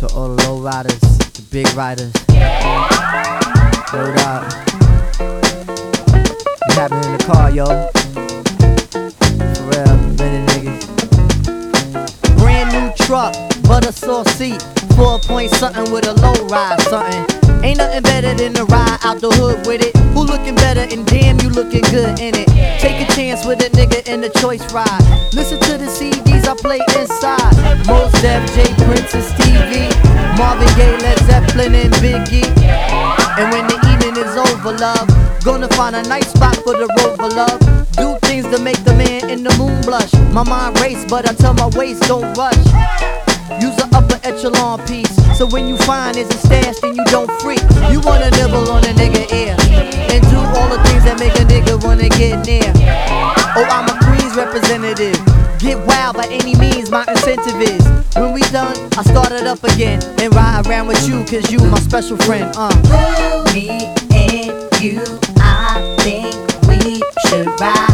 To all the low riders, the big riders. Hold up. What's happening in the car, yo? For real, many niggas. Brand new truck, butter sauce seat, 4-point something with a low ride something. Ain't nothing better than to ride out the hood with it. Who looking better and damn you looking good in it. Take a chance with a nigga in the choice ride. Listen to the CDs I play inside. Mos Def, J Prince and Stevie, Marvin Gaye, Led Zeppelin and Biggie. And when the evening is over, love, gonna find a nice spot for the rover, love. Do things to make the man in the moon blush. My mind race, but I tell my waist don't rush. Use an upper echelon piece, so when you find it's a stash, then you don't freak. You wanna nibble on a nigga ear and do all the things that make a nigga wanna get near. Oh, I'm a Queens representative. Get wild by any means, my incentive is. When we done, I start it up again and ride around with you, cause you my special friend. Me and you, I think we should ride.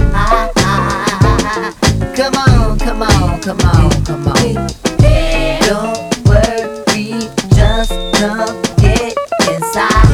Come on, come on, come on, come on. Don't worry, just come get inside.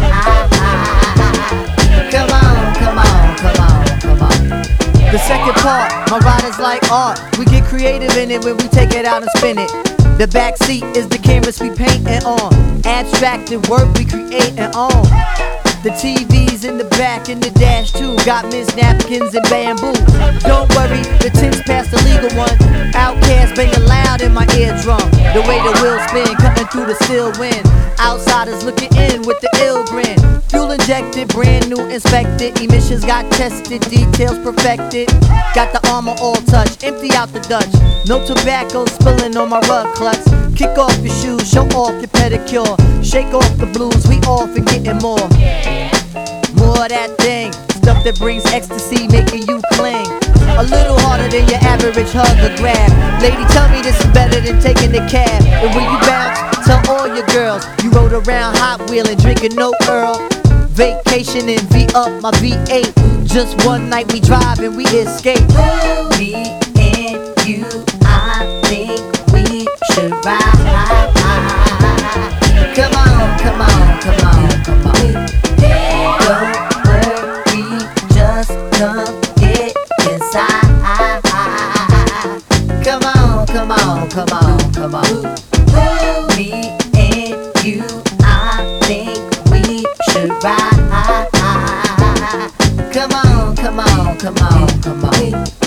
Come on, come on, come on, come on. The second part, my riders like art. We get creative in it when we take it out and spin it. The back seat is the canvas we paintin' on. Abstracted work we creatin' on. The TV's in the back and the dash too. Got Miss Napkins and bamboo. Don't worry, the tin's past the legal one. Outkast banging loud in my eardrum. The way the wheels spin, cutting through the still wind. Outsiders looking in with the ill grin. Fuel injected, brand new inspected. Emissions got tested, details perfected. Got the armor all touched, empty out the Dutch. No tobacco spilling on my rug clutch. Kick off your shoes, show off your pedicure. Shake off the blues, we off and getting more. More of that thing, stuff that brings ecstasy, making you cling. A little harder than your average hug or grab. Lady, tell me this is better than taking the cab. And when you bounce, tell all your girls you rode around Hot Wheelin', drinking no Earl. Vacation and V-up my V8. Just one night we drive and we escape. Me and you, I think we should ride. Come on, come on, come on, come on. Don't worry, just come get inside. Come on, come on, come on, come on. Me and you, I think we should ride. Come on, come on, come on, come on.